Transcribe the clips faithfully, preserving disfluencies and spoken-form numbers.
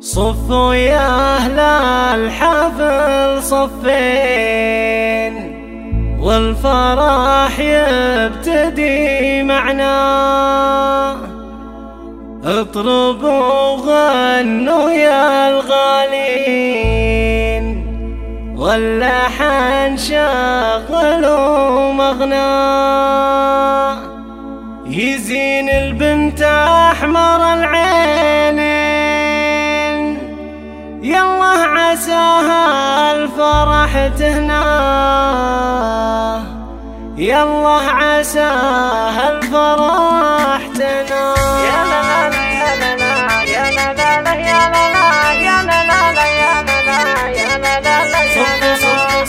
صفوا يا أهل الحفل صفين، والفرح يبتدي معنا. اطربوا غنوا يا الغالين، واللحن شغلوا مغنى. يزين البنت أحمر العينين، يالله عساها الفرح تهنا. يالله عساها الفرح تهنا. يا لا لا يا لا لا يا لا لا يا لا لا يا لا لا يا لا لا يا لا لا يا لا لا.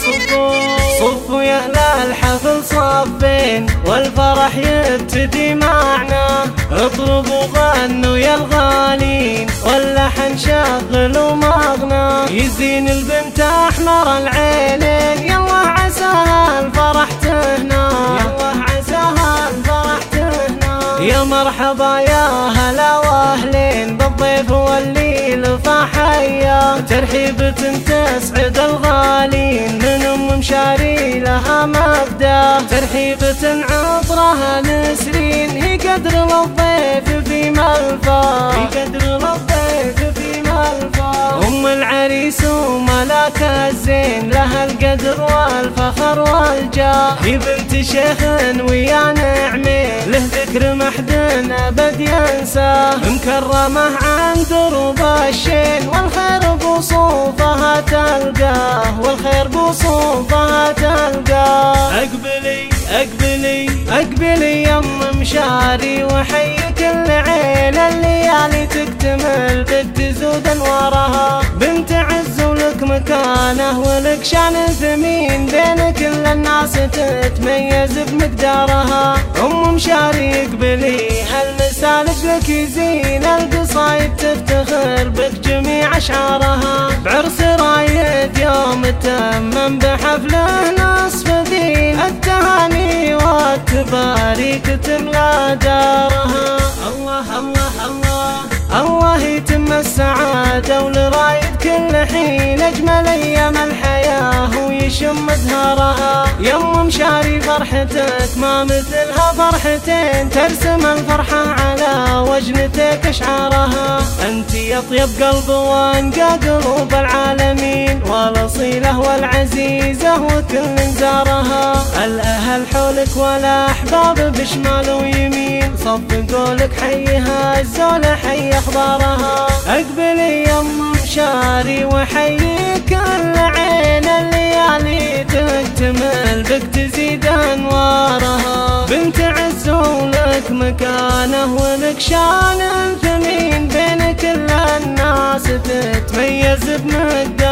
صفوا يا أهل الحفل صفين، والفرح يبتدي معنا. اطربوا غنوا يا الغالين، واللحن شغلوا مغنى. يزين البنت أحمر العينين، يالله عساها الفرح تهنا. يالله عساها الفرح تهنا. يا مرحبا يا هلا واهلين بالضيف والليل فحيا. ترحيبة تسعد الغالين من أم مشاري لها مبدا. ترحيبة عطرها نسرين، هي قدر للضيف في ملفا. هي قدر للضيف في ملفا. أم العريس وملاك الزين، لها القدر والفخر والجاه. هي بنت شيخ ويا نعمين، له ذكر محد أبد ينساه. مكرمة عن درب الشين، والخير بصوفها تلقاه. والخير بصوفها تلقاه. اقبلي اقبلي اقبلي يا ام مشاري، وحي كل عيلة الليالي تكتمل بك تزود انوارها. بنت عز ولك مكانه ولك شان ثمين، بين كل الناس تتميز بمقدارها. ام مشاري اقبلي هالمسالك لك يزين القصايد، تفتخر بك جميع اشعارها. بعرس رايد يوم تمم بحفله نصف دين، التهاني والتباريك تملى دارها. الله الله الله الله يتم السعادة ولرايد كل حين، أجمل أيام الحياة ويشم ازهارها. يا ام مشاري فرحتك ما مثلها فرحتين، ترسم الفرحة على وجنتك أشعارها. أنت أطيب قلب وأنقى قلوب العالمين، والأصيلة والعزيزة وكل زارها. الأهل حولك والأحباب بشمال ويمين، صفقوا لك حيها الزول حي أخبارها. اقبلي يا ام مشاري وحيي كل عين، الليالي تكتمل بك تزيد انوارها. بنت عز ولك مكانه ولك شان ثمين، بين كل الناس تتميز بمقدارها.